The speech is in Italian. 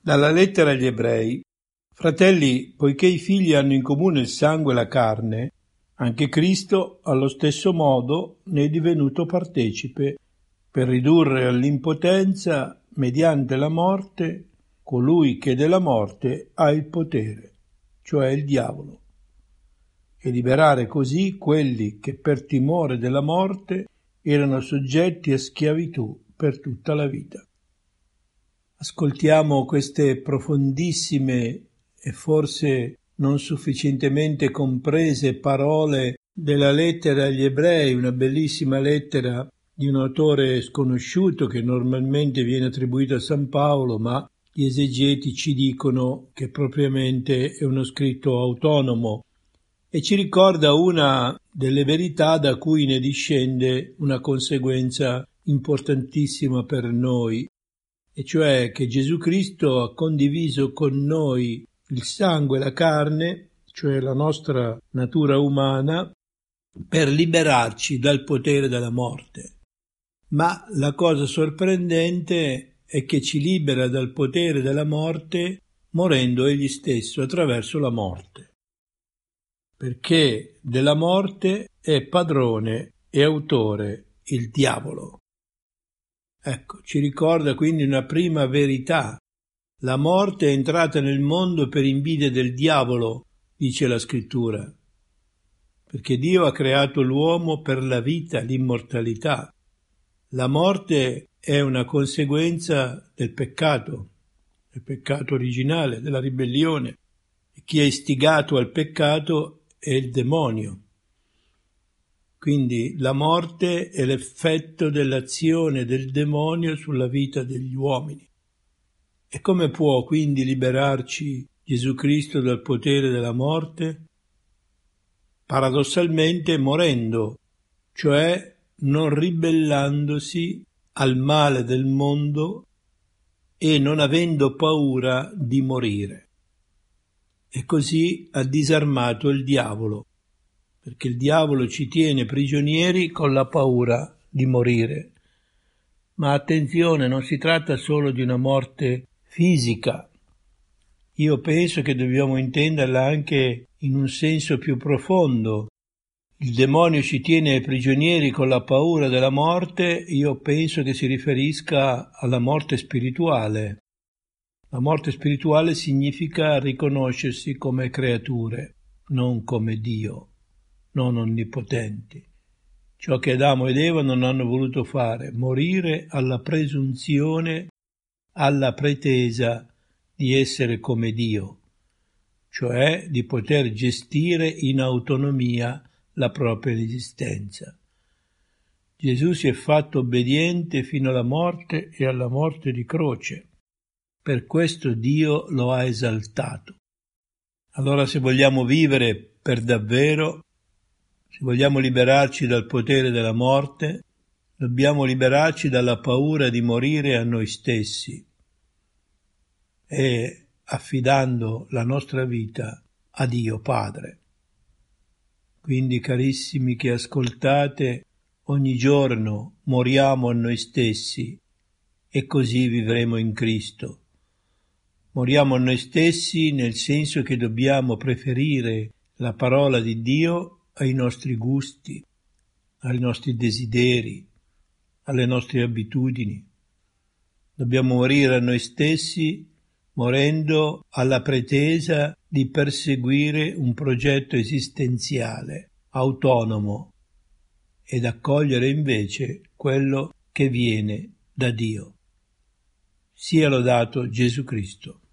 Dalla lettera agli Ebrei. Fratelli, poiché i figli hanno in comune il sangue e la carne, anche Cristo allo stesso modo ne è divenuto partecipe, per ridurre all'impotenza, mediante la morte, colui che della morte ha il potere, cioè il diavolo, e liberare così quelli che per timore della morte erano soggetti a schiavitù per tutta la vita. Ascoltiamo queste profondissime e forse non sufficientemente comprese parole della lettera agli Ebrei, una bellissima lettera di un autore sconosciuto che normalmente viene attribuito a San Paolo, ma gli esegeti ci dicono che propriamente è uno scritto autonomo e ci ricorda una delle verità da cui ne discende una conseguenza importantissima per noi, e cioè che Gesù Cristo ha condiviso con noi il sangue e la carne, cioè la nostra natura umana, per liberarci dal potere della morte. Ma la cosa sorprendente è che ci libera dal potere della morte morendo egli stesso attraverso la morte, perché della morte è padrone e autore il diavolo. Ecco, ci ricorda quindi una prima verità. La morte è entrata nel mondo per invidia del diavolo, dice la scrittura, perché Dio ha creato l'uomo per la vita, l'immortalità. La morte è una conseguenza del peccato originale, della ribellione. E chi è istigato al peccato è il demonio. Quindi la morte è l'effetto dell'azione del demonio sulla vita degli uomini. E come può quindi liberarci Gesù Cristo dal potere della morte? Paradossalmente morendo, cioè non ribellandosi al male del mondo e non avendo paura di morire. E così ha disarmato il diavolo, perché il diavolo ci tiene prigionieri con la paura di morire. Ma attenzione, non si tratta solo di una morte fisica. Io penso che dobbiamo intenderla anche in un senso più profondo. Il demonio ci tiene prigionieri con la paura della morte, io penso che si riferisca alla morte spirituale. La morte spirituale significa riconoscersi come creature, non come Dio, non onnipotenti. Ciò che Adamo ed Eva non hanno voluto fare, morire alla presunzione, alla pretesa di essere come Dio, cioè di poter gestire in autonomia la propria esistenza. Gesù si è fatto obbediente fino alla morte e alla morte di croce. Per questo Dio lo ha esaltato. Allora, se vogliamo vivere per davvero, se vogliamo liberarci dal potere della morte, dobbiamo liberarci dalla paura di morire a noi stessi e affidando la nostra vita a Dio Padre. Quindi, carissimi che ascoltate, ogni giorno moriamo a noi stessi e così vivremo in Cristo. Moriamo a noi stessi nel senso che dobbiamo preferire la parola di Dio ai nostri gusti, ai nostri desideri, alle nostre abitudini. Dobbiamo morire a noi stessi morendo alla pretesa di perseguire un progetto esistenziale, autonomo, ed accogliere invece quello che viene da Dio. Sia lodato Gesù Cristo.